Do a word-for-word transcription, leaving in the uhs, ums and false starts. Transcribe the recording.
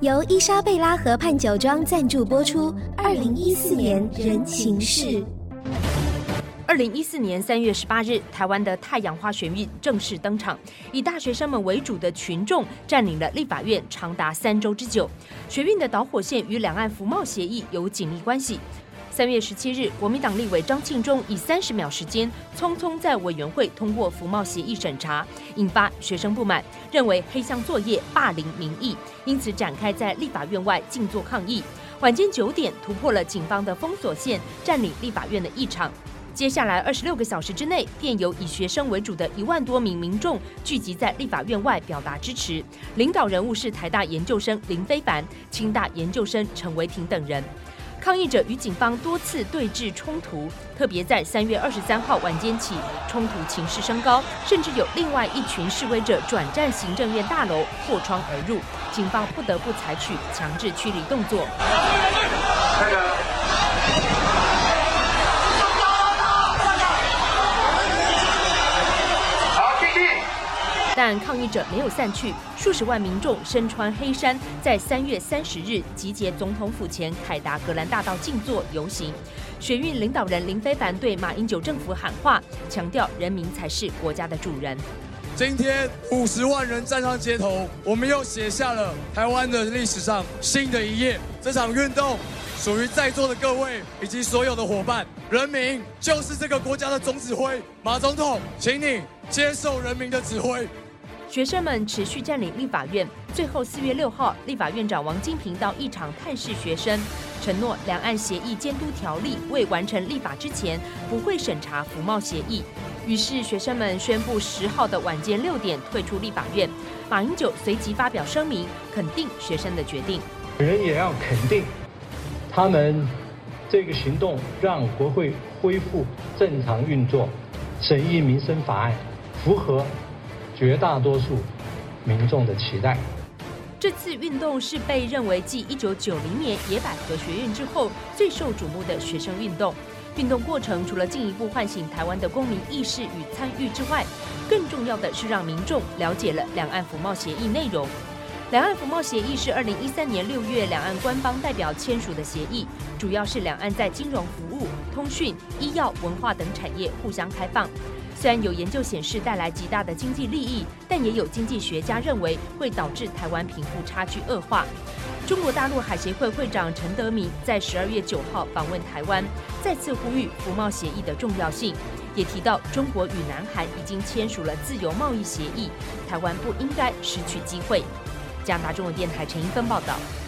由伊莎贝拉河畔酒庄赞助播出。二零一四年人情世。 二零一四年三月十八日，台湾的太阳花学运正式登场，以大学生们为主的群众占领了立法院长达三周之久。学运的导火线与两岸服贸协议有紧密关系。三月十七日，国民党立委张庆忠以三十秒时间，匆匆在委员会通过服贸协议审查，引发学生不满，认为黑箱作业霸凌民意，因此展开在立法院外静坐抗议。晚间九点，突破了警方的封锁线，占领立法院的议场。接下来二十六个小时之内，便有以学生为主的一万多名民众聚集在立法院外表达支持。领导人物是台大研究生林飞帆、清大研究生陈维廷等人。抗议者与警方多次对峙冲突，特别在三月二十三号晚间起，冲突情势升高，甚至有另外一群示威者转战行政院大楼，破窗而入，警方不得不采取强制驱离动作。但抗议者没有散去，数十万民众身穿黑衫，在三月三十日集结总统府前凯达格兰大道静坐游行。学运领导人林飞帆对马英九政府喊话，强调人民才是国家的主人。 今天五十万人站上街头，我们又写下了台湾的历史上新的一页。这场运动属于在座的各位以及所有的伙伴，人民就是这个国家的总指挥。马总统，请你接受人民的指挥。 学生们持续占领立法院，最后四月六号，立法院长王金平到议场探视学生，承诺两岸协议监督条例未完成立法之前，不会审查服贸协议。于是学生们宣布十号的晚间六点退出立法院。马英九随即发表声明，肯定学生的决定。 人也要肯定，他们这个行动让国会恢复正常运作，审议民生法案，符合绝大多数民众的期待。 这次运动是被认为继一九九零年野百合学运之后最受瞩目的学生运动。运动过程除了进一步唤醒台湾的公民意识与参与之外，更重要的是让民众了解了两岸服贸协议内容。两岸服贸协议是二零一三年六月两岸官方代表签署的协议，主要是两岸在金融服务、通讯、医药、文化等产业互相开放。虽然有研究显示带来极大的经济利益，但也有经济学家认为会导致台湾贫富差距恶化。中国大陆海协会会长陈德明在十二月九号访问台湾，再次呼吁服贸协议的重要性，也提到中国与南韩已经签署了自由贸易协议，台湾不应该失去机会。加拿大中文电台陈一芬报道。